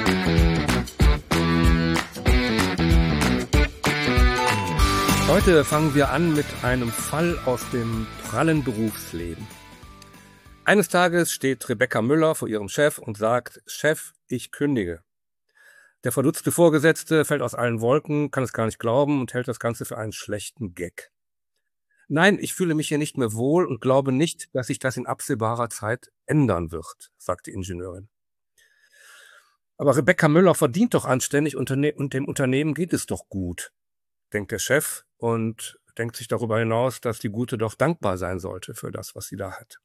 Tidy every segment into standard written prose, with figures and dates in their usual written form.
Heute fangen wir an mit einem Fall aus dem prallen Berufsleben. Eines Tages steht Rebecca Müller vor ihrem Chef und sagt: Chef, ich kündige. Der verdutzte Vorgesetzte fällt aus allen Wolken, kann es gar nicht glauben und hält das Ganze für einen schlechten Gag. Nein, ich fühle mich hier nicht mehr wohl und glaube nicht, dass sich das in absehbarer Zeit ändern wird, sagt die Ingenieurin. Aber Rebecca Müller verdient doch anständig und dem Unternehmen geht es doch gut, denkt der Chef und denkt sich darüber hinaus, dass die Gute doch dankbar sein sollte für das, was sie da hat.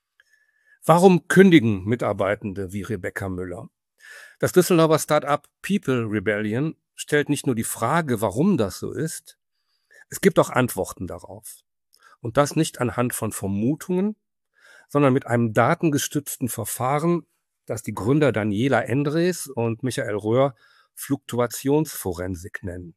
Warum kündigen Mitarbeitende wie Rebecca Müller? Das Düsseldorfer Start-up People Rebellion stellt nicht nur die Frage, warum das so ist, es gibt auch Antworten darauf. Und das nicht anhand von Vermutungen, sondern mit einem datengestützten Verfahren, das die Gründer Daniela Endres und Michael Röhr Fluktuationsforensik nennen.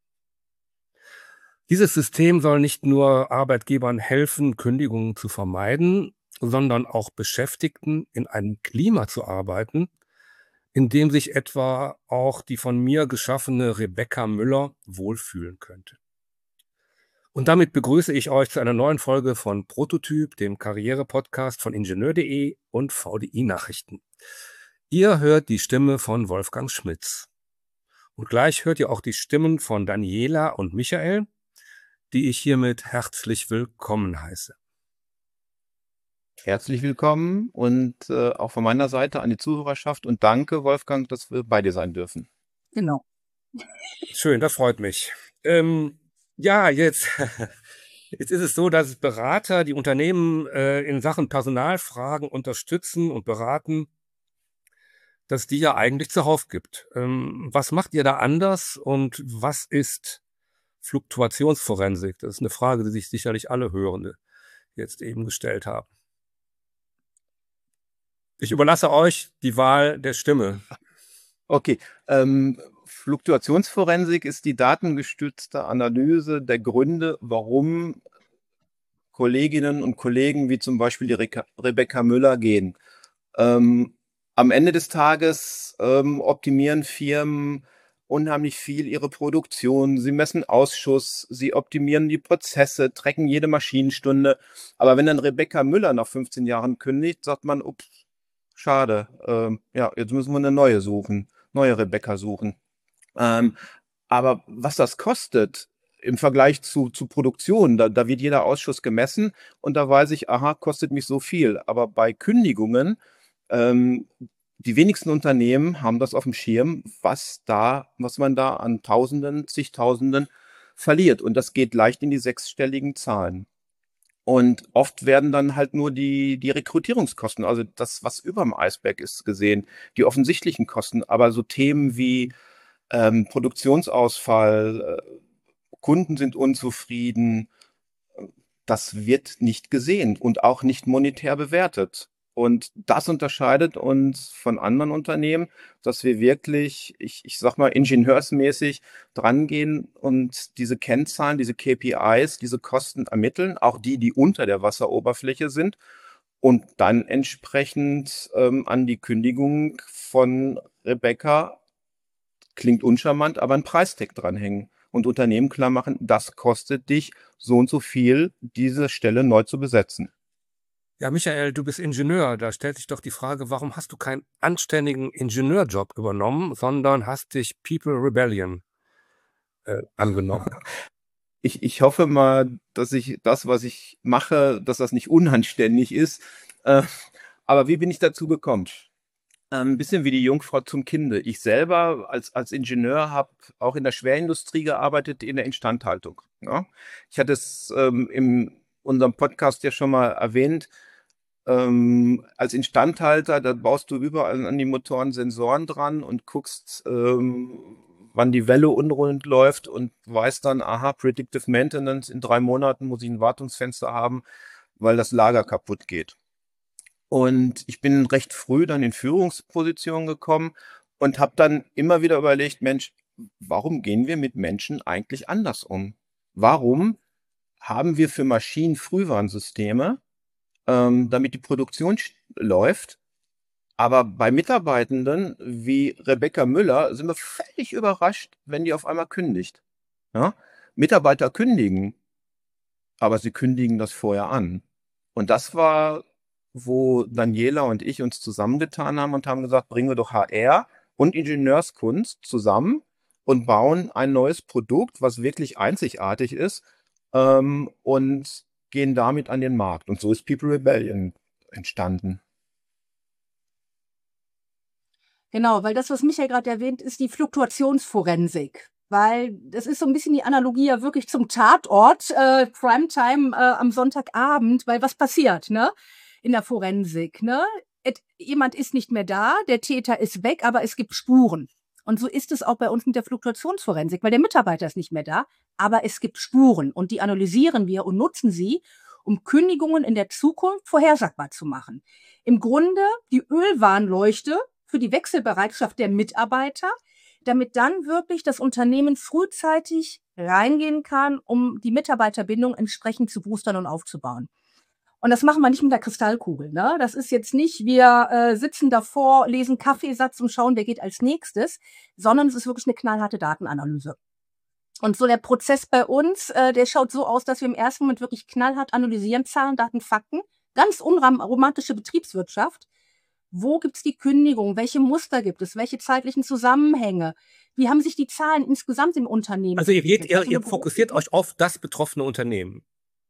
Dieses System soll nicht nur Arbeitgebern helfen, Kündigungen zu vermeiden, sondern auch Beschäftigten in einem Klima zu arbeiten, in dem sich etwa auch die von mir geschaffene Rebecca Müller wohlfühlen könnte. Und damit begrüße ich euch zu einer neuen Folge von Prototyp, dem Karriere-Podcast von Ingenieur.de und VDI Nachrichten. Ihr hört die Stimme von Wolfgang Schmitz. Und gleich hört ihr auch die Stimmen von Daniela und Michael, die ich hiermit herzlich willkommen heiße. Herzlich willkommen und auch von meiner Seite an die Zuhörerschaft und danke, Wolfgang, dass wir bei dir sein dürfen. Genau. Schön, das freut mich. Jetzt ist es so, dass Berater die Unternehmen in Sachen Personalfragen unterstützen und beraten, dass die ja eigentlich zuhauf gibt. Was macht ihr da anders und was ist Fluktuationsforensik? Das ist eine Frage, die sich sicherlich alle Hörende jetzt eben gestellt haben. Ich überlasse euch die Wahl der Stimme. Okay, Fluktuationsforensik ist die datengestützte Analyse der Gründe, warum Kolleginnen und Kollegen wie zum Beispiel die Rebecca Müller gehen. Am Ende des Tages optimieren Firmen unheimlich viel ihre Produktion. Sie messen Ausschuss, sie optimieren die Prozesse, tracken jede Maschinenstunde. Aber wenn dann Rebecca Müller nach 15 Jahren kündigt, sagt man, ups, schade, jetzt müssen wir eine neue Rebecca suchen. Aber was das kostet im Vergleich zu Produktion, da wird jeder Ausschuss gemessen und da weiß ich, aha, kostet mich so viel. Aber bei Kündigungen, die wenigsten Unternehmen haben das auf dem Schirm, was man da an Tausenden, zigtausenden verliert. Und das geht leicht in die sechsstelligen Zahlen. Und oft werden dann halt nur die Rekrutierungskosten, also das, was über dem Eisberg ist, gesehen, die offensichtlichen Kosten. Aber so Themen wie Produktionsausfall, Kunden sind unzufrieden, das wird nicht gesehen und auch nicht monetär bewertet. Und das unterscheidet uns von anderen Unternehmen, dass wir wirklich, ich sag mal, ingenieursmäßig drangehen und diese Kennzahlen, diese KPIs, diese Kosten ermitteln, auch die unter der Wasseroberfläche sind und dann entsprechend an die Kündigung von Rebecca, klingt uncharmant, aber einen Preistag dranhängen und Unternehmen klar machen, das kostet dich so und so viel, diese Stelle neu zu besetzen. Ja, Michael, du bist Ingenieur. Da stellt sich doch die Frage, warum hast du keinen anständigen Ingenieurjob übernommen, sondern hast dich People Rebellion angenommen? Ich hoffe mal, dass ich das, was ich mache, dass das nicht unanständig ist. Aber wie bin ich dazu gekommen? Ein bisschen wie die Jungfrau zum Kinde. Ich selber als Ingenieur habe auch in der Schwerindustrie gearbeitet, in der Instandhaltung. Ja? Ich hatte es in unserem Podcast ja schon mal erwähnt. Als Instandhalter, da baust du überall an die Motoren Sensoren dran und guckst, wann die Welle unrund läuft und weißt dann, aha, Predictive Maintenance, in 3 Monaten muss ich ein Wartungsfenster haben, weil das Lager kaputt geht. Und ich bin recht früh dann in Führungspositionen gekommen und habe dann immer wieder überlegt, Mensch, warum gehen wir mit Menschen eigentlich anders um? Warum haben wir für Maschinen Frühwarnsysteme, damit die Produktion läuft? Aber bei Mitarbeitenden wie Rebecca Müller sind wir völlig überrascht, wenn die auf einmal kündigt. Ja? Mitarbeiter kündigen, aber sie kündigen das vorher an. Und das war, wo Daniela und ich uns zusammengetan haben und haben gesagt, bringen wir doch HR und Ingenieurskunst zusammen und bauen ein neues Produkt, was wirklich einzigartig ist, und gehen damit an den Markt. Und so ist People Rebellion entstanden. Genau, weil das, was Michael gerade erwähnt, ist die Fluktuationsforensik. Weil das ist so ein bisschen die Analogie ja wirklich zum Tatort, Primetime am Sonntagabend, weil was passiert, ne? In der Forensik, ne? Jemand ist nicht mehr da, der Täter ist weg, aber es gibt Spuren. Und so ist es auch bei uns mit der Fluktuationsforensik, weil der Mitarbeiter ist nicht mehr da, aber es gibt Spuren und die analysieren wir und nutzen sie, um Kündigungen in der Zukunft vorhersagbar zu machen. Im Grunde die Ölwarnleuchte für die Wechselbereitschaft der Mitarbeiter, damit dann wirklich das Unternehmen frühzeitig reingehen kann, um die Mitarbeiterbindung entsprechend zu boostern und aufzubauen. Und das machen wir nicht mit der Kristallkugel. Ne? Das ist jetzt nicht, wir sitzen davor, lesen Kaffeesatz und schauen, wer geht als nächstes, sondern es ist wirklich eine knallharte Datenanalyse. Und so der Prozess bei uns, der schaut so aus, dass wir im ersten Moment wirklich knallhart analysieren, Zahlen, Daten, Fakten, ganz unromantische Betriebswirtschaft. Wo gibt's die Kündigung? Welche Muster gibt es? Welche zeitlichen Zusammenhänge? Wie haben sich die Zahlen insgesamt im Unternehmen Also entwickelt? ihr fokussiert euch auf das betroffene Unternehmen.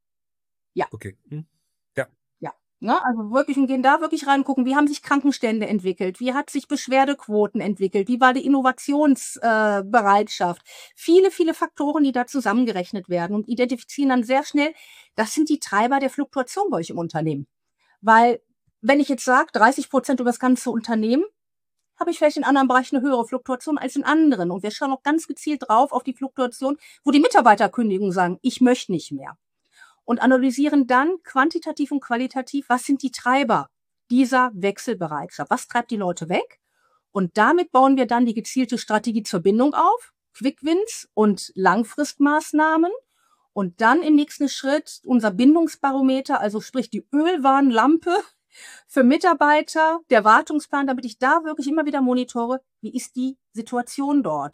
Ja. Okay. Ja. Ne? Also wirklich, und gehen da wirklich reingucken, wie haben sich Krankenstände entwickelt? Wie hat sich Beschwerdequoten entwickelt? Wie war die Innovationsbereitschaft? Viele, viele Faktoren, die da zusammengerechnet werden und identifizieren dann sehr schnell, das sind die Treiber der Fluktuation bei euch im Unternehmen. Weil wenn ich jetzt sage, 30% über das ganze Unternehmen, habe ich vielleicht in anderen Bereichen eine höhere Fluktuation als in anderen. Und wir schauen auch ganz gezielt drauf auf die Fluktuation, wo die Mitarbeiterkündigung sagen, ich möchte nicht mehr. Und analysieren dann quantitativ und qualitativ, was sind die Treiber dieser Wechselbereitschaft? Was treibt die Leute weg? Und damit bauen wir dann die gezielte Strategie zur Bindung auf, Quickwins und Langfristmaßnahmen. Und dann im nächsten Schritt unser Bindungsbarometer, also sprich die Ölwarnlampe für Mitarbeiter, der Wartungsplan, damit ich da wirklich immer wieder monitore, wie ist die Situation dort?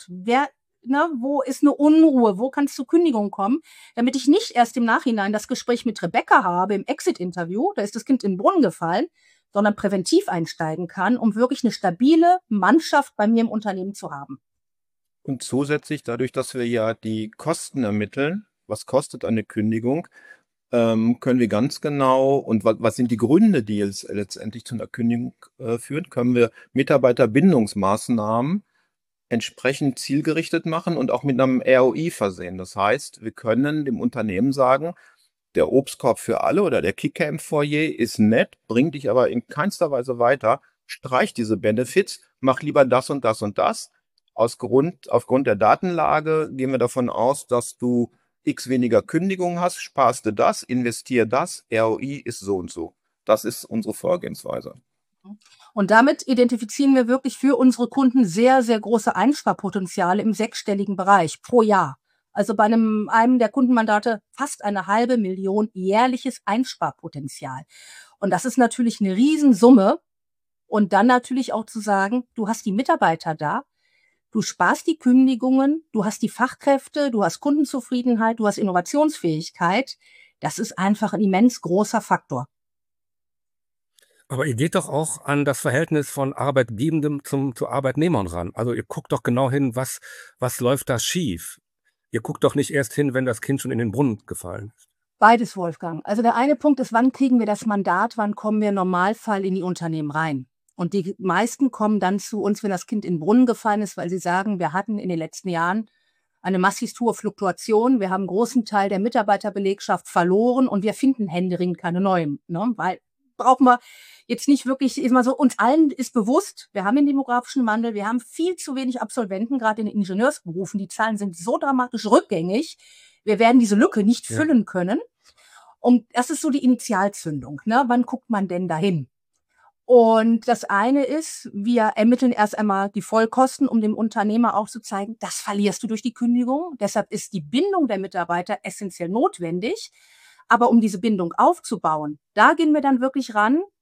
Wo ist eine Unruhe? Wo kann es zu Kündigung kommen? Damit ich nicht erst im Nachhinein das Gespräch mit Rebecca habe, im Exit-Interview, da ist das Kind in den Brunnen gefallen, sondern präventiv einsteigen kann, um wirklich eine stabile Mannschaft bei mir im Unternehmen zu haben. Und zusätzlich, dadurch, dass wir ja die Kosten ermitteln, was kostet eine Kündigung, können wir ganz genau, und was sind die Gründe, die es letztendlich zu einer Kündigung führen, können wir Mitarbeiterbindungsmaßnahmen entsprechend zielgerichtet machen und auch mit einem ROI versehen. Das heißt, wir können dem Unternehmen sagen, der Obstkorb für alle oder der Kicker im Foyer ist nett, bringt dich aber in keinster Weise weiter, streich diese Benefits, mach lieber das und das und das. Aufgrund der Datenlage gehen wir davon aus, dass du x weniger Kündigungen hast, sparst du das, investier das, ROI ist so und so. Das ist unsere Vorgehensweise. Und damit identifizieren wir wirklich für unsere Kunden sehr, sehr große Einsparpotenziale im sechsstelligen Bereich pro Jahr. Also bei einem der Kundenmandate fast 500.000 jährliches Einsparpotenzial. Und das ist natürlich eine Riesensumme. Und dann natürlich auch zu sagen, du hast die Mitarbeiter da, du sparst die Kündigungen, du hast die Fachkräfte, du hast Kundenzufriedenheit, du hast Innovationsfähigkeit. Das ist einfach ein immens großer Faktor. Aber ihr geht doch auch an das Verhältnis von Arbeitgebendem zu Arbeitnehmern ran. Also ihr guckt doch genau hin, was läuft da schief. Ihr guckt doch nicht erst hin, wenn das Kind schon in den Brunnen gefallen ist. Beides, Wolfgang. Also der eine Punkt ist, wann kriegen wir das Mandat, wann kommen wir im Normalfall in die Unternehmen rein? Und die meisten kommen dann zu uns, wenn das Kind in den Brunnen gefallen ist, weil sie sagen, wir hatten in den letzten Jahren eine massiv hohe Fluktuation. Wir haben einen großen Teil der Mitarbeiterbelegschaft verloren und wir finden händeringend keine neuen. Ne? Weil brauchen wir jetzt nicht wirklich immer so, uns allen ist bewusst, wir haben den demografischen Wandel, wir haben viel zu wenig Absolventen, gerade in den Ingenieursberufen. Die Zahlen sind so dramatisch rückgängig. Wir werden diese Lücke nicht füllen können. Und das ist so die Initialzündung. Ne? Wann guckt man denn dahin? Und das eine ist, wir ermitteln erst einmal die Vollkosten, um dem Unternehmer auch zu zeigen, das verlierst du durch die Kündigung. Deshalb ist die Bindung der Mitarbeiter essentiell notwendig. Aber um diese Bindung aufzubauen, da gehen wir dann wirklich ran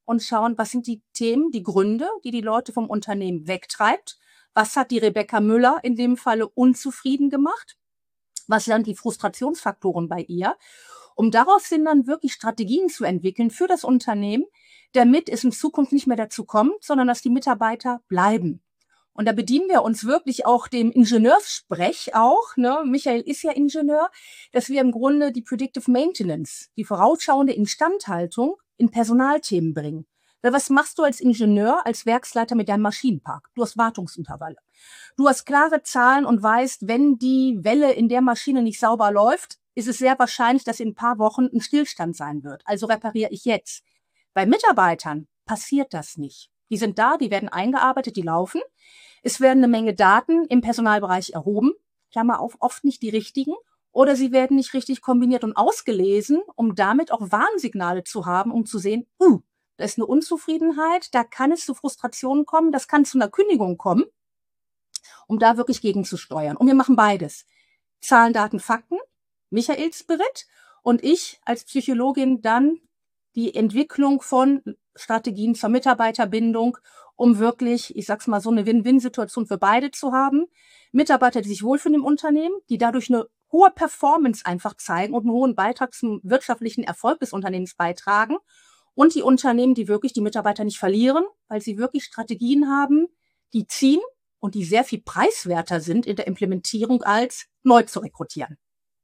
und schauen, was sind die Themen, die Gründe, die die Leute vom Unternehmen wegtreibt. Was hat die Rebecca Müller in dem Falle unzufrieden gemacht? Was sind die Frustrationsfaktoren bei ihr? Um daraus dann wirklich Strategien zu entwickeln für das Unternehmen, damit es in Zukunft nicht mehr dazu kommt, sondern dass die Mitarbeiter bleiben. Und da bedienen wir uns wirklich auch dem Ingenieurssprech auch, ne? Michael ist ja Ingenieur, dass wir im Grunde die Predictive Maintenance, die vorausschauende Instandhaltung in Personalthemen bringen. Weil was machst du als Ingenieur, als Werksleiter mit deinem Maschinenpark? Du hast Wartungsintervalle. Du hast klare Zahlen und weißt, wenn die Welle in der Maschine nicht sauber läuft, ist es sehr wahrscheinlich, dass in ein paar Wochen ein Stillstand sein wird. Also repariere ich jetzt. Bei Mitarbeitern passiert das nicht. Die sind da, die werden eingearbeitet, die laufen. Es werden eine Menge Daten im Personalbereich erhoben, Klammer auf, oft nicht die richtigen, oder sie werden nicht richtig kombiniert und ausgelesen, um damit auch Warnsignale zu haben, um zu sehen, da ist eine Unzufriedenheit, da kann es zu Frustrationen kommen, das kann zu einer Kündigung kommen, um da wirklich gegenzusteuern. Und wir machen beides. Zahlen, Daten, Fakten, Michael Spirit und ich als Psychologin dann die Entwicklung von Strategien zur Mitarbeiterbindung, um wirklich, ich sag's mal, so eine Win-Win-Situation für beide zu haben. Mitarbeiter, die sich wohlfühlen im Unternehmen, die dadurch eine hohe Performance einfach zeigen und einen hohen Beitrag zum wirtschaftlichen Erfolg des Unternehmens beitragen. Und die Unternehmen, die wirklich die Mitarbeiter nicht verlieren, weil sie wirklich Strategien haben, die ziehen und die sehr viel preiswerter sind in der Implementierung als neu zu rekrutieren.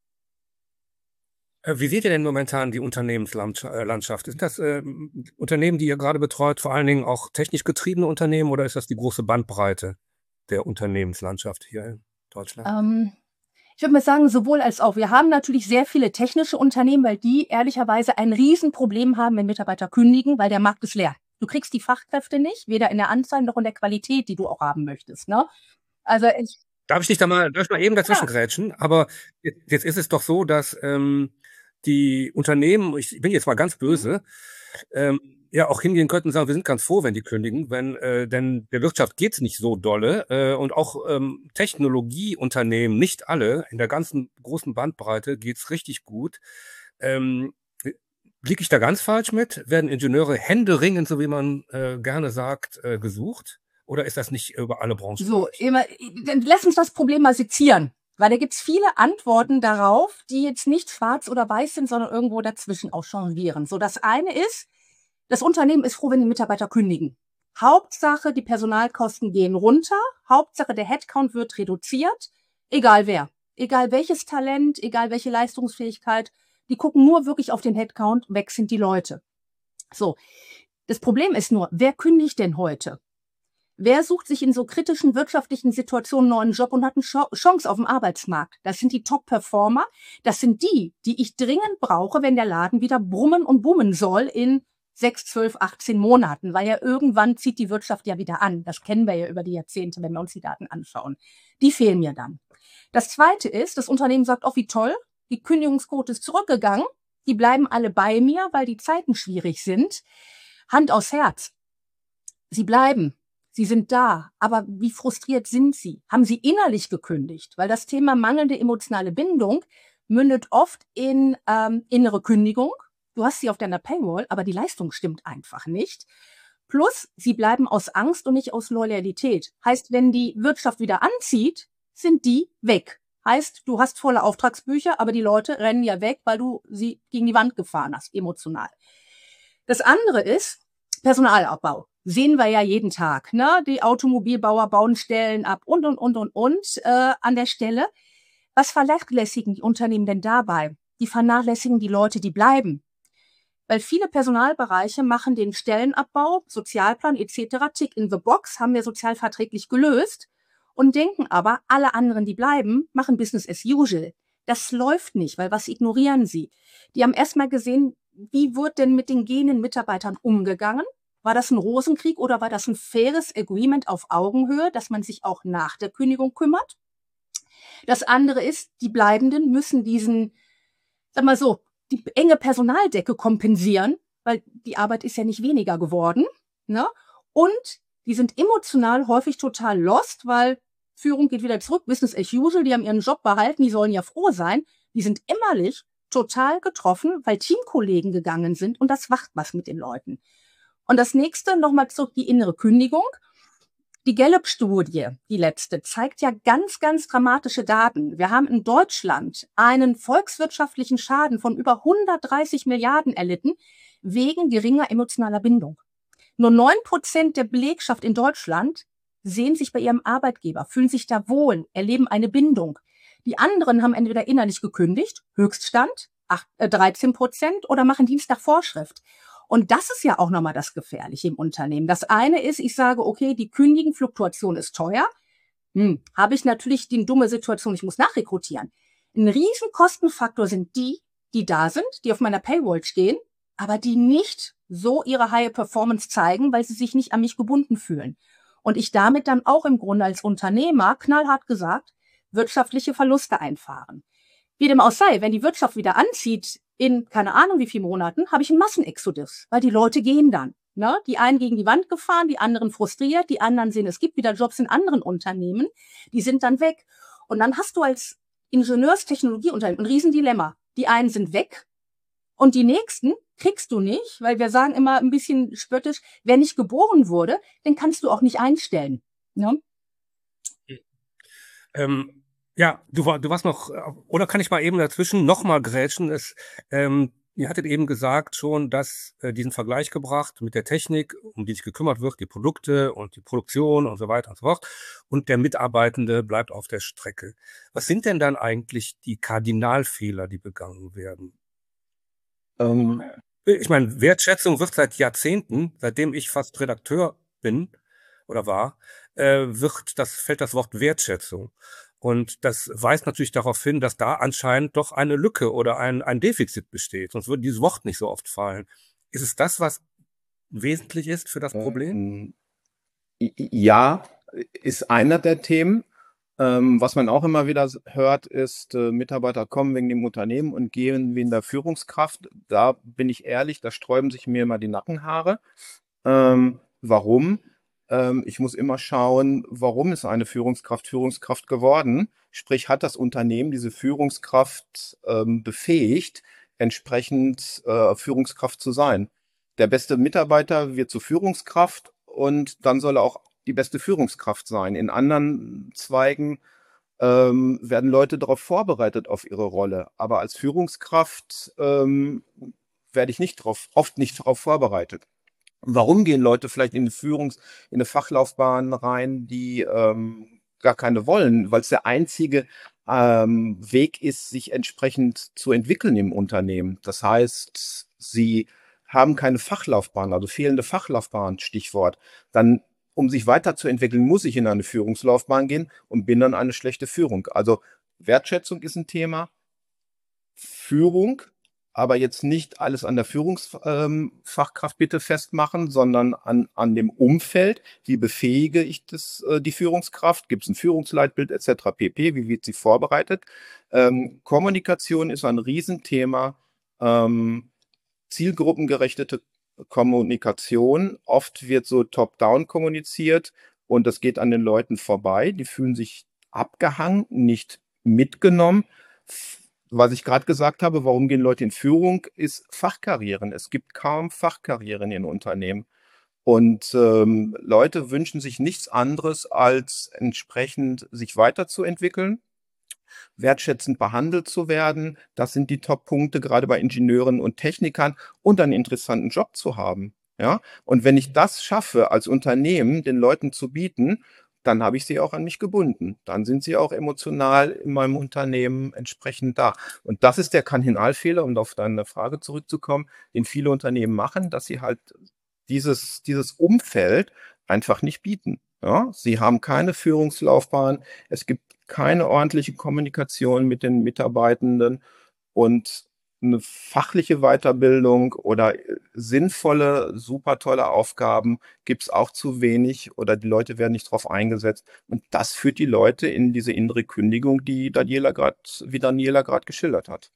Wie seht ihr denn momentan die Unternehmenslandschaft? Sind das Unternehmen, die ihr gerade betreut, vor allen Dingen auch technisch getriebene Unternehmen, oder ist das die große Bandbreite der Unternehmenslandschaft hier in Deutschland? Ich würde mal sagen, sowohl als auch. Wir haben natürlich sehr viele technische Unternehmen, weil die ehrlicherweise ein Riesenproblem haben, wenn Mitarbeiter kündigen, weil der Markt ist leer. Du kriegst die Fachkräfte nicht, weder in der Anzahl noch in der Qualität, die du auch haben möchtest, ne? Also Darf ich mal eben dazwischen grätschen? Aber jetzt ist es doch so, dass die Unternehmen, ich bin jetzt mal ganz böse, ja auch hingehen könnten und sagen, wir sind ganz froh, wenn die kündigen, denn der Wirtschaft geht's nicht so dolle, und auch Technologieunternehmen, nicht alle, in der ganzen großen Bandbreite geht's richtig gut. Liege ich da ganz falsch mit? Werden Ingenieure händeringend, so wie man gerne sagt, gesucht? Oder ist das nicht über alle Branchen? So, dann lass uns das Problem mal sezieren. Weil da gibt's viele Antworten darauf, die jetzt nicht schwarz oder weiß sind, sondern irgendwo dazwischen auch changieren. So, das eine ist, das Unternehmen ist froh, wenn die Mitarbeiter kündigen. Hauptsache, die Personalkosten gehen runter. Hauptsache, der Headcount wird reduziert. Egal wer. Egal welches Talent, egal welche Leistungsfähigkeit. Die gucken nur wirklich auf den Headcount. Weg sind die Leute. So. Das Problem ist nur, wer kündigt denn heute? Wer sucht sich in so kritischen wirtschaftlichen Situationen einen neuen Job und hat eine Chance auf dem Arbeitsmarkt? Das sind die Top-Performer. Das sind die ich dringend brauche, wenn der Laden wieder brummen und bummen soll in 6, 12, 18 Monaten. Weil ja irgendwann zieht die Wirtschaft ja wieder an. Das kennen wir ja über die Jahrzehnte, wenn wir uns die Daten anschauen. Die fehlen mir dann. Das Zweite ist, das Unternehmen sagt, oh wie toll, die Kündigungsquote ist zurückgegangen. Die bleiben alle bei mir, weil die Zeiten schwierig sind. Hand aufs Herz. Sie bleiben. Sie sind da, aber wie frustriert sind Sie? Haben Sie innerlich gekündigt? Weil das Thema mangelnde emotionale Bindung mündet oft in innere Kündigung. Du hast sie auf deiner Paywall, aber die Leistung stimmt einfach nicht. Plus, sie bleiben aus Angst und nicht aus Loyalität. Heißt, wenn die Wirtschaft wieder anzieht, sind die weg. Heißt, du hast volle Auftragsbücher, aber die Leute rennen ja weg, weil du sie gegen die Wand gefahren hast, emotional. Das andere ist Personalabbau. Sehen wir ja jeden Tag, ne? Die Automobilbauer bauen Stellen ab und an der Stelle. Was vernachlässigen die Unternehmen denn dabei? Die vernachlässigen die Leute, die bleiben. Weil viele Personalbereiche machen den Stellenabbau, Sozialplan etc. Tick in the box, haben wir sozialverträglich gelöst und denken aber, alle anderen, die bleiben, machen Business as usual. Das läuft nicht, weil was ignorieren sie? Die haben erstmal gesehen, wie wird denn mit den gehenden Mitarbeitern umgegangen? War das ein Rosenkrieg oder war das ein faires Agreement auf Augenhöhe, dass man sich auch nach der Kündigung kümmert? Das andere ist, die Bleibenden müssen diesen, sag mal so, die enge Personaldecke kompensieren, weil die Arbeit ist ja nicht weniger geworden, ne? Und die sind emotional häufig total lost, weil Führung geht wieder zurück, Business as usual, die haben ihren Job behalten, die sollen ja froh sein. Die sind innerlich total getroffen, weil Teamkollegen gegangen sind und das macht was mit den Leuten. Und das nächste, nochmal zurück, die innere Kündigung. Die Gallup-Studie, die letzte, zeigt ja ganz, ganz dramatische Daten. Wir haben in Deutschland einen volkswirtschaftlichen Schaden von über 130 Milliarden erlitten wegen geringer emotionaler Bindung. Nur 9% der Belegschaft in Deutschland sehen sich bei ihrem Arbeitgeber, fühlen sich da wohl, erleben eine Bindung. Die anderen haben entweder innerlich gekündigt, Höchststand, 13%, oder machen Dienst nach Vorschrift. Und das ist ja auch nochmal das Gefährliche im Unternehmen. Das eine ist, ich sage, okay, die Kündigenfluktuation ist teuer. Habe ich natürlich die dumme Situation, ich muss nachrekrutieren. Ein Riesenkostenfaktor sind die, die da sind, die auf meiner Paywall stehen, aber die nicht so ihre High Performance zeigen, weil sie sich nicht an mich gebunden fühlen. Und ich damit dann auch im Grunde als Unternehmer, knallhart gesagt, wirtschaftliche Verluste einfahren. Wie dem auch sei, wenn die Wirtschaft wieder anzieht, in keine Ahnung wie vielen Monaten, habe ich einen Massenexodus, weil die Leute gehen dann. Ne? Die einen gegen die Wand gefahren, die anderen frustriert, die anderen sehen, es gibt wieder Jobs in anderen Unternehmen, die sind dann weg. Und dann hast du als Ingenieurstechnologieunternehmen ein Riesendilemma. Die einen sind weg und die nächsten kriegst du nicht, weil wir sagen immer ein bisschen spöttisch, wer nicht geboren wurde, den kannst du auch nicht einstellen. Ne? Ja, du warst noch, oder kann ich mal eben dazwischen nochmal grätschen? Ihr hattet eben gesagt schon, dass diesen Vergleich gebracht mit der Technik, um die sich gekümmert wird, die Produkte und die Produktion und so weiter und so fort. Und der Mitarbeitende bleibt auf der Strecke. Was sind denn dann eigentlich die Kardinalfehler, die begangen werden? Ich meine, Wertschätzung wird seit Jahrzehnten, seitdem ich fast Redakteur bin oder war, fällt das Wort Wertschätzung. Und das weist natürlich darauf hin, dass da anscheinend doch eine Lücke oder ein Defizit besteht. Sonst würde dieses Wort nicht so oft fallen. Ist es das, was wesentlich ist für das Problem? Ja, ist einer der Themen. Was man auch immer wieder hört, ist, Mitarbeiter kommen wegen dem Unternehmen und gehen wegen der Führungskraft. Da bin ich ehrlich, da sträuben sich mir immer die Nackenhaare. Warum? Ich muss immer schauen, warum ist eine Führungskraft geworden? Sprich, hat das Unternehmen diese Führungskraft befähigt, entsprechend Führungskraft zu sein? Der beste Mitarbeiter wird zur Führungskraft und dann soll er auch die beste Führungskraft sein. In anderen Zweigen werden Leute darauf vorbereitet auf ihre Rolle. Aber als Führungskraft werde ich oft nicht darauf vorbereitet. Warum gehen Leute vielleicht in eine Fachlaufbahn rein, die gar keine wollen? Weil es der einzige Weg ist, sich entsprechend zu entwickeln im Unternehmen. Das heißt, sie haben keine Fachlaufbahn, also fehlende Fachlaufbahn, Stichwort. Dann, um sich weiterzuentwickeln, muss ich in eine Führungslaufbahn gehen und bin dann eine schlechte Führung. Also Wertschätzung ist ein Thema, Führung, aber jetzt nicht alles an der Führungsfachkraft bitte festmachen, sondern an dem Umfeld. Wie befähige ich die Führungskraft? Gibt es ein Führungsleitbild etc. pp? Wie wird sie vorbereitet? Kommunikation ist ein Riesenthema. Zielgruppengerechte Kommunikation. Oft wird so top-down kommuniziert und das geht an den Leuten vorbei. Die fühlen sich abgehangen, nicht mitgenommen. Was ich gerade gesagt habe, warum gehen Leute in Führung, ist Fachkarrieren. Es gibt kaum Fachkarrieren in Unternehmen. Und Leute wünschen sich nichts anderes, als entsprechend sich weiterzuentwickeln, wertschätzend behandelt zu werden. Das sind die Top-Punkte, gerade bei Ingenieuren und Technikern, und einen interessanten Job zu haben. Ja? Und wenn ich das schaffe, als Unternehmen den Leuten zu bieten, dann habe ich sie auch an mich gebunden. Dann sind sie auch emotional in meinem Unternehmen entsprechend da. Und das ist der Kardinalfehler, um auf deine Frage zurückzukommen, den viele Unternehmen machen, dass sie halt dieses Umfeld einfach nicht bieten. Ja? Sie haben keine Führungslaufbahn, es gibt keine ordentliche Kommunikation mit den Mitarbeitenden und eine fachliche Weiterbildung oder sinnvolle, super tolle Aufgaben gibt es auch zu wenig oder die Leute werden nicht drauf eingesetzt. Und das führt die Leute in diese innere Kündigung, wie Daniela gerade geschildert hat.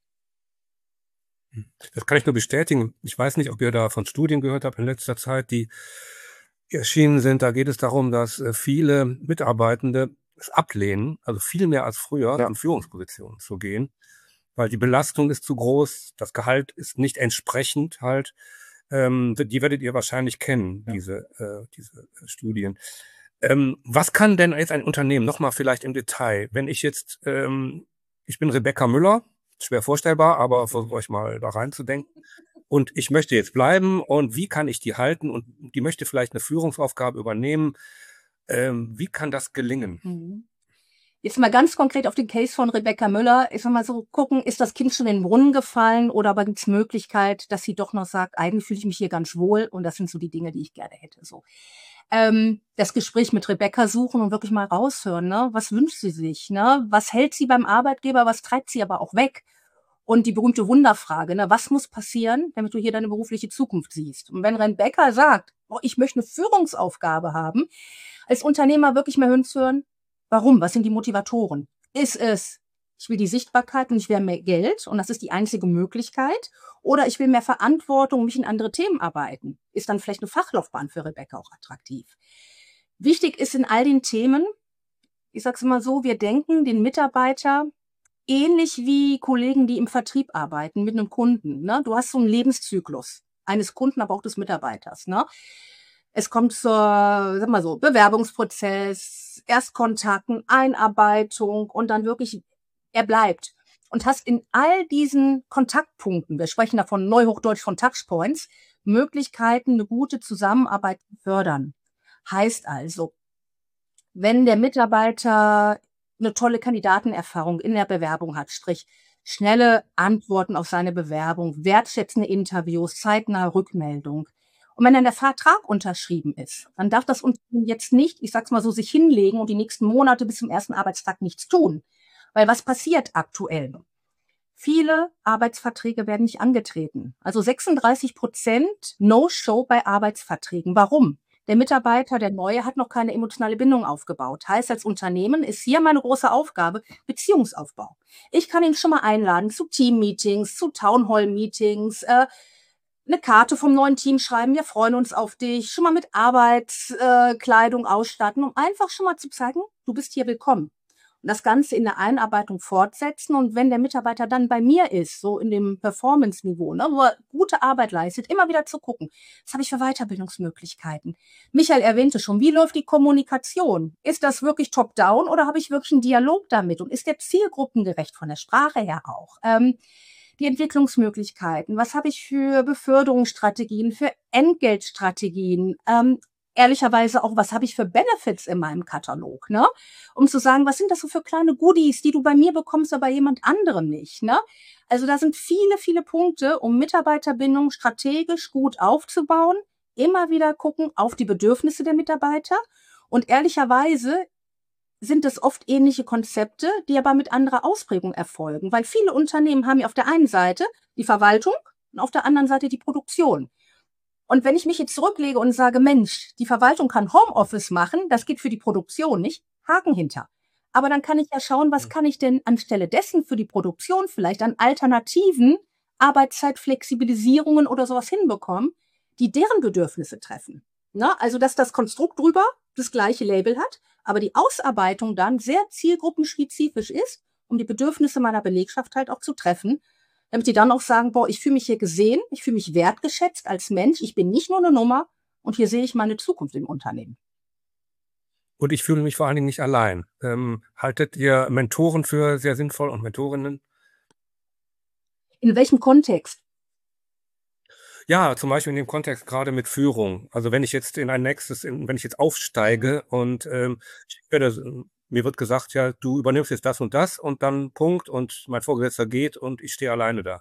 Das kann ich nur bestätigen. Ich weiß nicht, ob ihr da von Studien gehört habt in letzter Zeit, die erschienen sind. Da geht es darum, dass viele Mitarbeitende es ablehnen, also viel mehr als früher, in Führungspositionen zu gehen, weil die Belastung ist zu groß, das Gehalt ist nicht entsprechend halt. Die werdet ihr wahrscheinlich kennen, Ja. diese Studien. Was kann denn jetzt ein Unternehmen, nochmal vielleicht im Detail, wenn ich jetzt, ich bin Rebecca Müller, schwer vorstellbar, aber versucht euch mal da reinzudenken. Und ich möchte jetzt bleiben und wie kann ich die halten und die möchte vielleicht eine Führungsaufgabe übernehmen. Wie kann das gelingen? Mhm. Jetzt mal ganz konkret auf den Case von Rebecca Müller. Ich will mal so gucken, ist das Kind schon in den Brunnen gefallen oder aber gibt es Möglichkeit, dass sie doch noch sagt, eigentlich fühle ich mich hier ganz wohl und das sind so die Dinge, die ich gerne hätte. So. Das Gespräch mit Rebecca suchen und wirklich mal raushören, ne? Was wünscht sie sich? Ne? Was hält sie beim Arbeitgeber, was treibt sie aber auch weg? Und die berühmte Wunderfrage, ne? Was muss passieren, damit du hier deine berufliche Zukunft siehst? Und wenn Rebecca sagt, oh, ich möchte eine Führungsaufgabe haben, als Unternehmer wirklich mal hören, warum? Was sind die Motivatoren? Ist es, ich will die Sichtbarkeit und ich will mehr Geld und das ist die einzige Möglichkeit? Oder ich will mehr Verantwortung, mich in andere Themen arbeiten? Ist dann vielleicht eine Fachlaufbahn für Rebecca auch attraktiv? Wichtig ist in all den Themen, ich sage es immer so, wir denken den Mitarbeiter ähnlich wie Kollegen, die im Vertrieb arbeiten mit einem Kunden. Ne? Du hast so einen Lebenszyklus eines Kunden, aber auch des Mitarbeiters. Ne? Es kommt zur, sag mal so, Bewerbungsprozess, Erstkontakten, Einarbeitung und dann wirklich, er bleibt. Und hast in all diesen Kontaktpunkten, wir sprechen davon neuhochdeutsch von Touchpoints, Möglichkeiten, eine gute Zusammenarbeit zu fördern. Heißt also, wenn der Mitarbeiter eine tolle Kandidatenerfahrung in der Bewerbung hat, sprich schnelle Antworten auf seine Bewerbung, wertschätzende Interviews, zeitnahe Rückmeldung. Und wenn dann der Vertrag unterschrieben ist, dann darf das Unternehmen jetzt nicht, ich sag's mal so, sich hinlegen und die nächsten Monate bis zum ersten Arbeitstag nichts tun. Weil was passiert aktuell? Viele Arbeitsverträge werden nicht angetreten. Also 36% No-Show bei Arbeitsverträgen. Warum? Der Mitarbeiter, der Neue, hat noch keine emotionale Bindung aufgebaut. Heißt, als Unternehmen ist hier meine große Aufgabe Beziehungsaufbau. Ich kann ihn schon mal einladen zu Team-Meetings, zu Townhall-Meetings, eine Karte vom neuen Team schreiben, wir freuen uns auf dich, schon mal mit Arbeitskleidung ausstatten, um einfach schon mal zu zeigen, du bist hier willkommen. Und das Ganze in der Einarbeitung fortsetzen. Und wenn der Mitarbeiter dann bei mir ist, so in dem Performance-Niveau, ne, wo er gute Arbeit leistet, immer wieder zu gucken, was habe ich für Weiterbildungsmöglichkeiten? Michael erwähnte schon, wie läuft die Kommunikation? Ist das wirklich top-down oder habe ich wirklich einen Dialog damit? Und ist der zielgruppengerecht von der Sprache her auch? Die Entwicklungsmöglichkeiten, was habe ich für Beförderungsstrategien, für Entgeltstrategien, ehrlicherweise auch, was habe ich für Benefits in meinem Katalog, ne? Um zu sagen, was sind das so für kleine Goodies, die du bei mir bekommst, aber bei jemand anderem nicht, ne? Also da sind viele, viele Punkte, um Mitarbeiterbindung strategisch gut aufzubauen, immer wieder gucken auf die Bedürfnisse der Mitarbeiter und ehrlicherweise sind es oft ähnliche Konzepte, die aber mit anderer Ausprägung erfolgen, weil viele Unternehmen haben ja auf der einen Seite die Verwaltung und auf der anderen Seite die Produktion. Und wenn ich mich jetzt zurücklege und sage, Mensch, die Verwaltung kann Homeoffice machen, das geht für die Produktion nicht, Haken hinter. Aber dann kann ich ja schauen, was kann ich denn anstelle dessen für die Produktion vielleicht an alternativen Arbeitszeitflexibilisierungen oder sowas hinbekommen, die deren Bedürfnisse treffen. Ne? Also, dass das Konstrukt drüber das gleiche Label hat, aber die Ausarbeitung dann sehr zielgruppenspezifisch ist, um die Bedürfnisse meiner Belegschaft halt auch zu treffen, damit die dann auch sagen, boah, ich fühle mich hier gesehen, ich fühle mich wertgeschätzt als Mensch, ich bin nicht nur eine Nummer und hier sehe ich meine Zukunft im Unternehmen. Und ich fühle mich vor allen Dingen nicht allein. Haltet ihr Mentoren für sehr sinnvoll und Mentorinnen? In welchem Kontext? Ja, zum Beispiel in dem Kontext gerade mit Führung. Also wenn ich jetzt wenn ich jetzt aufsteige und mir wird gesagt, ja, du übernimmst jetzt das und dann Punkt und mein Vorgesetzter geht und ich stehe alleine da.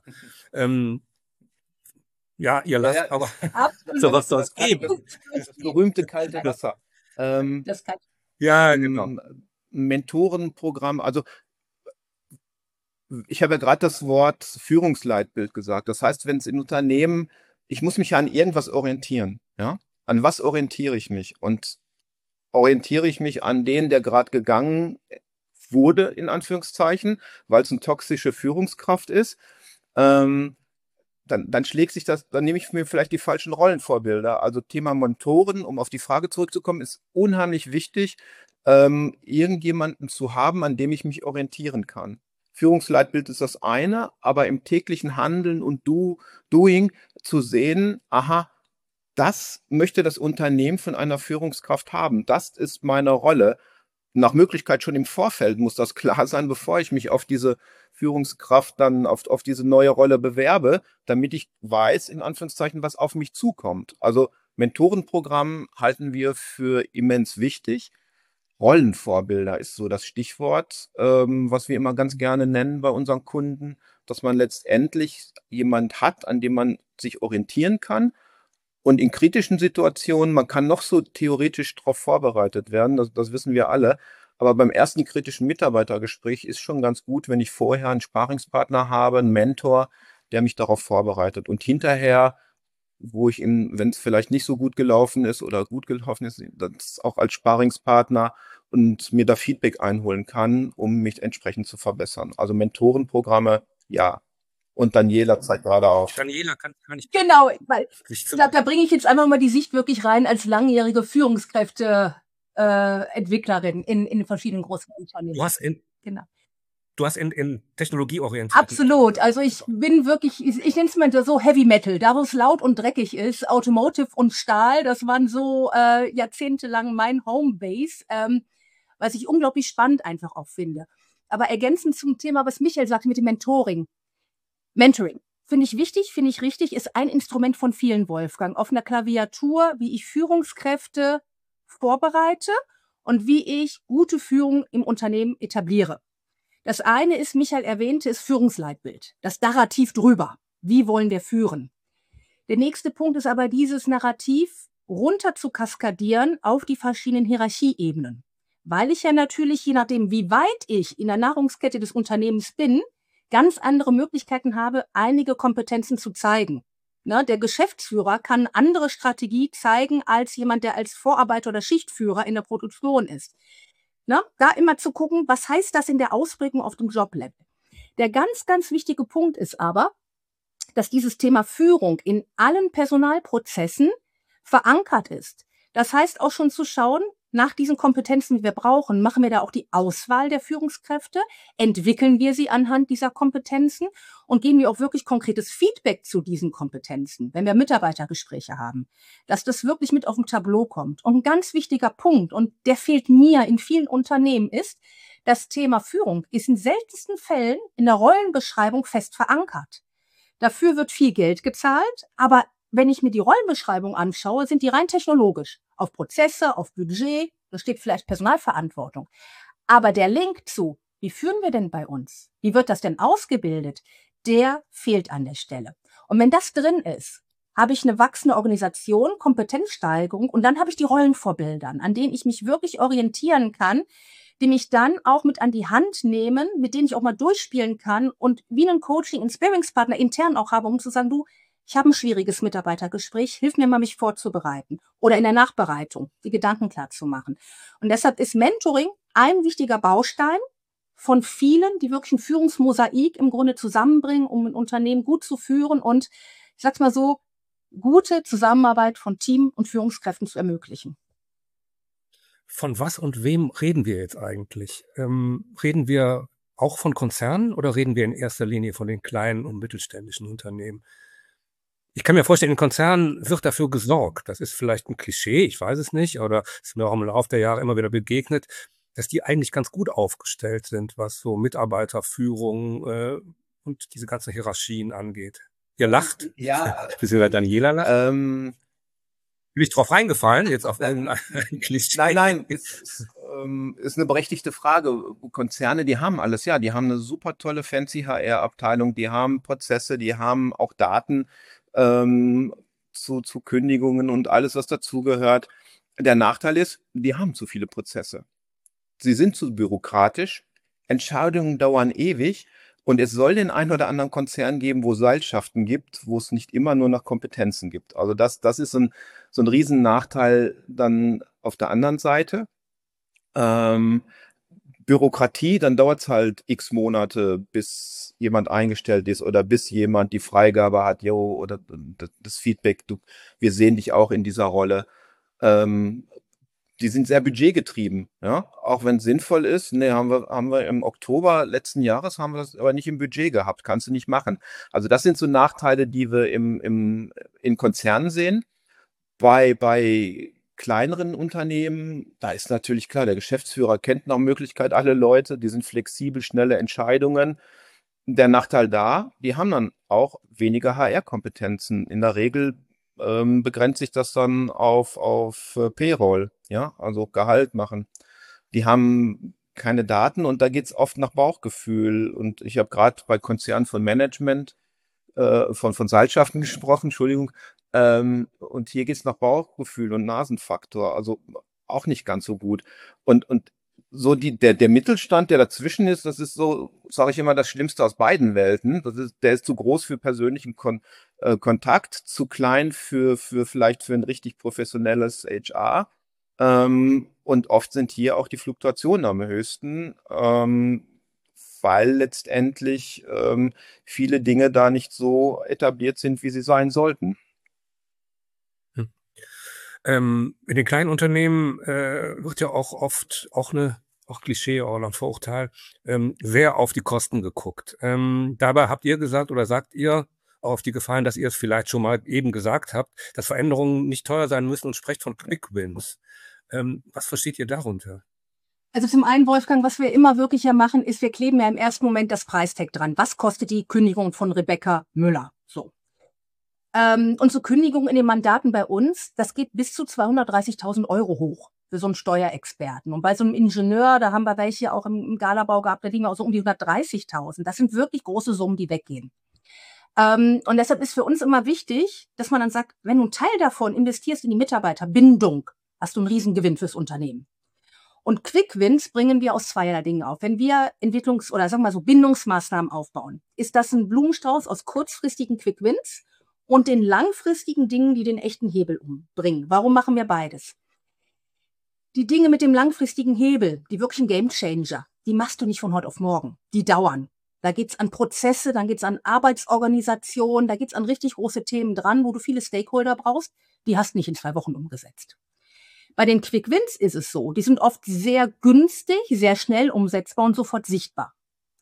Ja, ihr lasst, Ja, aber Absolut. sowas soll es geben. Das berühmte kalte Wasser. Das kann Ja, genau. Mentorenprogramm, also ich habe ja gerade das Wort Führungsleitbild gesagt. Das heißt, wenn es in Unternehmen, ich muss mich ja an irgendwas orientieren, ja? An was orientiere ich mich? Und orientiere ich mich an den, der gerade gegangen wurde, in Anführungszeichen, weil es eine toxische Führungskraft ist, dann schlägt sich das, dann nehme ich mir vielleicht die falschen Rollenvorbilder. Also Thema Mentoren, um auf die Frage zurückzukommen, ist unheimlich wichtig, irgendjemanden zu haben, an dem ich mich orientieren kann. Führungsleitbild ist das eine, aber im täglichen Handeln und Doing zu sehen, aha, das möchte das Unternehmen von einer Führungskraft haben. Das ist meine Rolle. Nach Möglichkeit schon im Vorfeld muss das klar sein, bevor ich mich auf diese Führungskraft dann auf diese neue Rolle bewerbe, damit ich weiß, in Anführungszeichen, was auf mich zukommt. Also Mentorenprogramm halten wir für immens wichtig. Rollenvorbilder ist so das Stichwort, was wir immer ganz gerne nennen bei unseren Kunden, dass man letztendlich jemand hat, an dem man sich orientieren kann. Und in kritischen Situationen, man kann noch so theoretisch darauf vorbereitet werden, das wissen wir alle. Aber beim ersten kritischen Mitarbeitergespräch ist schon ganz gut, wenn ich vorher einen Sparingspartner habe, einen Mentor, der mich darauf vorbereitet. Und hinterher, wo ich ihm, wenn es vielleicht nicht so gut gelaufen ist oder gut gelaufen ist, das auch als Sparingspartner und mir da Feedback einholen kann, um mich entsprechend zu verbessern. Also Mentorenprogramme, ja. Und Daniela zeigt gerade auf. Daniela, kann ich Genau, weil dich ich glaube, da bringe ich jetzt einfach mal die Sicht wirklich rein als langjährige Führungskräfte Entwicklerin in den verschiedenen großen Unternehmen. Genau. Du hast in Technologie orientiert. Absolut. Also ich bin wirklich, ich nenne es mal so Heavy Metal, da wo es laut und dreckig ist, Automotive und Stahl, das waren so jahrzehntelang mein Homebase, was ich unglaublich spannend einfach auch finde. Aber ergänzend zum Thema, was Michael sagte mit dem Mentoring, finde ich wichtig, finde ich richtig, ist ein Instrument von vielen, Wolfgang. Auf einer Klaviatur, wie ich Führungskräfte vorbereite und wie ich gute Führung im Unternehmen etabliere. Das eine ist, Michael erwähnte, ist Führungsleitbild. Das Narrativ drüber. Wie wollen wir führen? Der nächste Punkt ist aber, dieses Narrativ runter zu kaskadieren auf die verschiedenen Hierarchieebenen. Weil ich ja natürlich, je nachdem, wie weit ich in der Nahrungskette des Unternehmens bin, ganz andere Möglichkeiten habe, einige Kompetenzen zu zeigen. Ne, der Geschäftsführer kann andere Strategie zeigen als jemand, der als Vorarbeiter oder Schichtführer in der Produktion ist. Ne, da immer zu gucken, was heißt das in der Ausprägung auf dem Joblevel. Der ganz, ganz wichtige Punkt ist aber, dass dieses Thema Führung in allen Personalprozessen verankert ist. Das heißt auch schon zu schauen, nach diesen Kompetenzen, die wir brauchen, machen wir da auch die Auswahl der Führungskräfte, entwickeln wir sie anhand dieser Kompetenzen und geben wir auch wirklich konkretes Feedback zu diesen Kompetenzen, wenn wir Mitarbeitergespräche haben, dass das wirklich mit auf dem Tableau kommt. Und ein ganz wichtiger Punkt, und der fehlt mir in vielen Unternehmen, ist, das Thema Führung ist in seltensten Fällen in der Rollenbeschreibung fest verankert. Dafür wird viel Geld gezahlt, aber wenn ich mir die Rollenbeschreibung anschaue, sind die rein technologisch. Auf Prozesse, auf Budget, da steht vielleicht Personalverantwortung. Aber der Link zu, wie führen wir denn bei uns? Wie wird das denn ausgebildet? Der fehlt an der Stelle. Und wenn das drin ist, habe ich eine wachsende Organisation, Kompetenzsteigerung und dann habe ich die Rollenvorbilder, an denen ich mich wirklich orientieren kann, die mich dann auch mit an die Hand nehmen, mit denen ich auch mal durchspielen kann und wie einen Coaching, einen Sparringspartner intern auch habe, um zu sagen, du, ich habe ein schwieriges Mitarbeitergespräch, hilf mir mal, mich vorzubereiten oder in der Nachbereitung die Gedanken klar zu machen. Und deshalb ist Mentoring ein wichtiger Baustein von vielen, die wirklich ein Führungsmosaik im Grunde zusammenbringen, um ein Unternehmen gut zu führen und, ich sag's mal so, gute Zusammenarbeit von Team und Führungskräften zu ermöglichen. Von was und wem reden wir jetzt eigentlich? Reden wir auch von Konzernen oder reden wir in erster Linie von den kleinen und mittelständischen Unternehmen? Ich kann mir vorstellen, in Konzernen wird dafür gesorgt. Das ist vielleicht ein Klischee, ich weiß es nicht, oder ist mir auch im Laufe der Jahre immer wieder begegnet, dass die eigentlich ganz gut aufgestellt sind, was so Mitarbeiterführung und diese ganzen Hierarchien angeht. Ihr lacht? Ja. Beziehungsweise Daniela lacht? Bin ich drauf reingefallen, jetzt auf ein Klischee? Nein, ist eine berechtigte Frage. Konzerne, die haben alles, ja, die haben eine super tolle fancy HR-Abteilung, die haben Prozesse, die haben auch Daten zu Kündigungen und alles, was dazugehört. Der Nachteil ist, die haben zu viele Prozesse. Sie sind zu bürokratisch, Entscheidungen dauern ewig und es soll den einen oder anderen Konzern geben, wo es Seilschaften gibt, wo es nicht immer nur nach Kompetenzen gibt. Also das ist so ein riesen Nachteil dann auf der anderen Seite. Bürokratie, dann dauert es halt x Monate, bis jemand eingestellt ist oder bis jemand die Freigabe hat, oder das Feedback, wir sehen dich auch in dieser Rolle. die sind sehr budgetgetrieben, ja. Auch wenn es sinnvoll ist, ne, haben wir im Oktober letzten Jahres haben wir das aber nicht im Budget gehabt, kannst du nicht machen. Also das sind so Nachteile, die wir in Konzernen sehen. Bei kleineren Unternehmen, da ist natürlich klar, der Geschäftsführer kennt nach Möglichkeit alle Leute, die sind flexibel, schnelle Entscheidungen. Der Nachteil da, die haben dann auch weniger HR-Kompetenzen. In der Regel begrenzt sich das dann auf Payroll, ja, also Gehalt machen. Die haben keine Daten und da geht's oft nach Bauchgefühl. Und ich habe gerade bei Konzernen von Management, von Seilschaften gesprochen, Entschuldigung. Und hier geht's nach Bauchgefühl und Nasenfaktor, also auch nicht ganz so gut. Und so der Mittelstand, der dazwischen ist, das ist so, sage ich immer, das Schlimmste aus beiden Welten. Der ist zu groß für persönlichen Kontakt, zu klein vielleicht für ein richtig professionelles HR. Und oft sind hier auch die Fluktuationen am höchsten, weil letztendlich viele Dinge da nicht so etabliert sind, wie sie sein sollten. In den kleinen Unternehmen wird ja auch oft auch Klischee oder ein Vorurteil, sehr auf die Kosten geguckt. Dabei habt ihr gesagt oder sagt ihr auf die Gefallen, dass ihr es vielleicht schon mal eben gesagt habt, dass Veränderungen nicht teuer sein müssen und sprecht von Quick Wins. Was versteht ihr darunter? Also zum einen, Wolfgang, was wir immer wirklich ja machen, ist, wir kleben ja im ersten Moment das Preistag dran. Was kostet die Kündigung von Rebecca Müller? So. Unsere Kündigung in den Mandaten bei uns, das geht bis zu 230.000 Euro hoch für so einen Steuerexperten. Und bei so einem Ingenieur, da haben wir welche auch im Galabau gehabt, da liegen wir auch so um die 130.000. Das sind wirklich große Summen, die weggehen. Und deshalb ist für uns immer wichtig, dass man dann sagt, wenn du einen Teil davon investierst in die Mitarbeiterbindung, hast du einen Riesengewinn fürs Unternehmen. Und Quick Wins bringen wir aus zweierlei Dingen auf. Wenn wir oder sagen wir mal so Bindungsmaßnahmen aufbauen, ist das ein Blumenstrauß aus kurzfristigen Quick Wins und den langfristigen Dingen, die den echten Hebel umbringen. Warum machen wir beides? Die Dinge mit dem langfristigen Hebel, die wirklichen Gamechanger, die machst du nicht von heute auf morgen. Die dauern. Da geht's an Prozesse, dann geht's an Arbeitsorganisation, da geht's an richtig große Themen dran, wo du viele Stakeholder brauchst. Die hast du nicht in 2 Wochen umgesetzt. Bei den Quick Wins ist es so, die sind oft sehr günstig, sehr schnell umsetzbar und sofort sichtbar.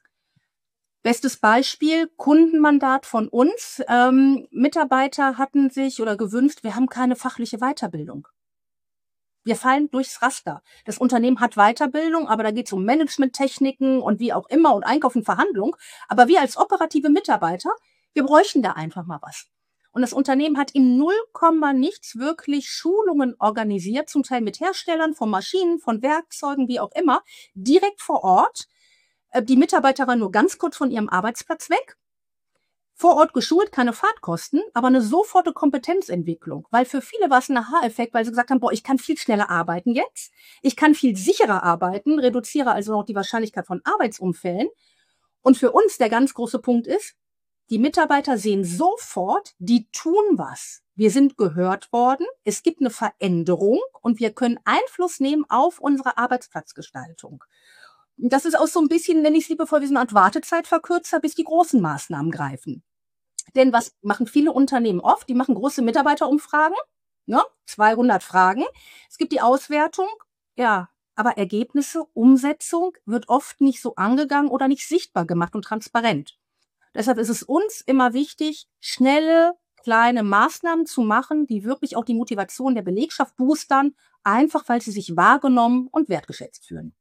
Bestes Beispiel, Kundenmandat von uns. Mitarbeiter hatten sich oder gewünscht, wir haben keine fachliche Weiterbildung. Wir fallen durchs Raster. Das Unternehmen hat Weiterbildung, aber da geht es um Managementtechniken und wie auch immer und Einkauf und Verhandlung. Aber wir als operative Mitarbeiter, wir bräuchten da einfach mal was. Und das Unternehmen hat im 0, nichts wirklich Schulungen organisiert, zum Teil mit Herstellern von Maschinen, von Werkzeugen, wie auch immer, direkt vor Ort. Die Mitarbeiter waren nur ganz kurz von ihrem Arbeitsplatz weg. Vor Ort geschult, keine Fahrtkosten, aber eine sofortige Kompetenzentwicklung. Weil für viele war es ein Aha-Effekt, weil sie gesagt haben, boah, ich kann viel schneller arbeiten jetzt. Ich kann viel sicherer arbeiten, reduziere also noch die Wahrscheinlichkeit von Arbeitsunfällen. Und für uns der ganz große Punkt ist, die Mitarbeiter sehen sofort, die tun was. Wir sind gehört worden, es gibt eine Veränderung und wir können Einfluss nehmen auf unsere Arbeitsplatzgestaltung. Das ist auch so ein bisschen, nenne ich es liebevoll, wie so eine Art Wartezeitverkürzer, bis die großen Maßnahmen greifen. Denn was machen viele Unternehmen oft? Die machen große Mitarbeiterumfragen, ne? 200 Fragen. Es gibt die Auswertung, ja, aber Ergebnisse, Umsetzung wird oft nicht so angegangen oder nicht sichtbar gemacht und transparent. Deshalb ist es uns immer wichtig, schnelle, kleine Maßnahmen zu machen, die wirklich auch die Motivation der Belegschaft boostern, einfach weil sie sich wahrgenommen und wertgeschätzt fühlen.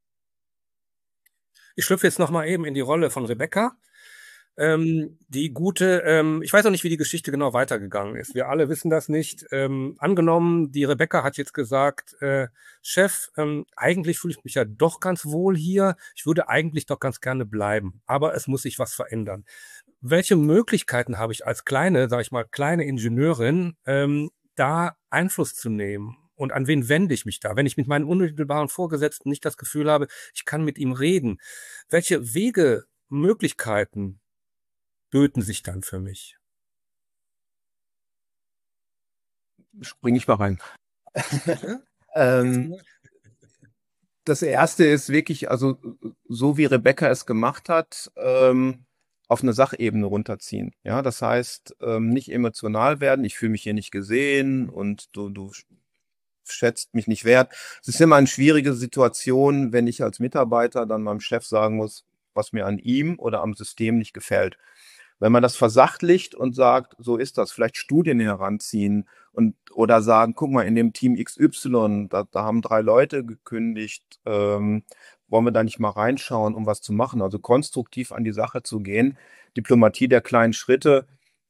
Ich schlüpfe jetzt noch mal eben in die Rolle von Rebecca. Die gute, ich weiß auch nicht, wie die Geschichte genau weitergegangen ist. Wir alle wissen das nicht. Angenommen, die Rebecca hat jetzt gesagt, Chef, eigentlich fühle ich mich ja doch ganz wohl hier. Ich würde eigentlich doch ganz gerne bleiben, aber es muss sich was verändern. Welche Möglichkeiten habe ich als kleine, sage ich mal, kleine Ingenieurin, da Einfluss zu nehmen? Und an wen wende ich mich da? Wenn ich mit meinem unmittelbaren Vorgesetzten nicht das Gefühl habe, ich kann mit ihm reden. Welche Wege, Möglichkeiten böten sich dann für mich? Springe ich mal rein. Das erste ist wirklich, also so wie Rebecca es gemacht hat, auf eine Sachebene runterziehen. Ja, das heißt, nicht emotional werden, ich fühle mich hier nicht gesehen und du schätzt mich nicht wert. Es ist immer eine schwierige Situation, wenn ich als Mitarbeiter dann meinem Chef sagen muss, was mir an ihm oder am System nicht gefällt. Wenn man das versachlicht und sagt, so ist das, vielleicht Studien heranziehen oder sagen, guck mal, in dem Team XY, da haben 3 Leute gekündigt, wollen wir da nicht mal reinschauen, um was zu machen? Also konstruktiv an die Sache zu gehen. Diplomatie der kleinen Schritte,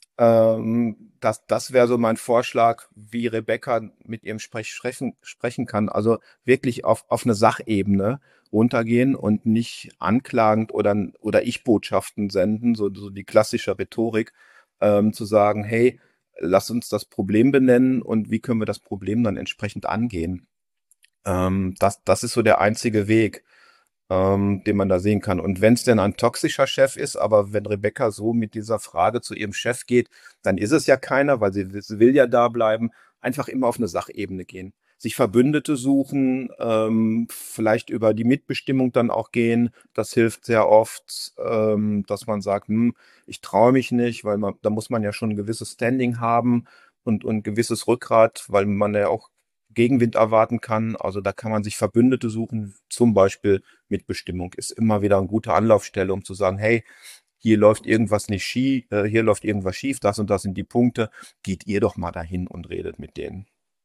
das wäre so mein Vorschlag, wie Rebecca mit ihrem sprechen kann. Also wirklich auf eine Sachebene runtergehen und nicht anklagend oder Ich-Botschaften senden, so die klassische Rhetorik, zu sagen, hey, lass uns das Problem benennen und wie können wir das Problem dann entsprechend angehen. Das ist so der einzige Weg, den man da sehen kann. Und wenn es denn ein toxischer Chef ist, aber wenn Rebecca so mit dieser Frage zu ihrem Chef geht, dann ist es ja keiner, weil sie will ja da bleiben. Einfach immer auf eine Sachebene gehen. Sich Verbündete suchen, vielleicht über die Mitbestimmung dann auch gehen. Das hilft sehr oft, dass man sagt, ich traue mich nicht, weil da muss man ja schon ein gewisses Standing haben und ein gewisses Rückgrat, weil man ja auch Gegenwind erwarten kann. Also da kann man sich Verbündete suchen, zum Beispiel Mitbestimmung ist immer wieder eine gute Anlaufstelle, um zu sagen, hey, hier läuft irgendwas nicht schief, hier läuft irgendwas schief, das und das sind die Punkte, geht ihr doch mal dahin und redet mit denen.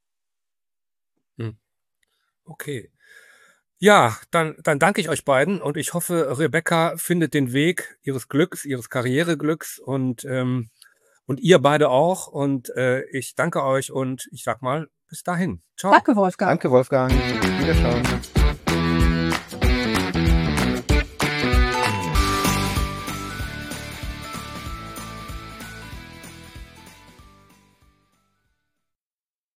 Okay. Ja, dann danke ich euch beiden und ich hoffe, Rebecca findet den Weg ihres Glücks, ihres Karriereglücks und ihr beide auch. Und ich danke euch und ich sag mal, bis dahin. Ciao. Danke, Wolfgang. Danke, Wolfgang. Wiederschauen.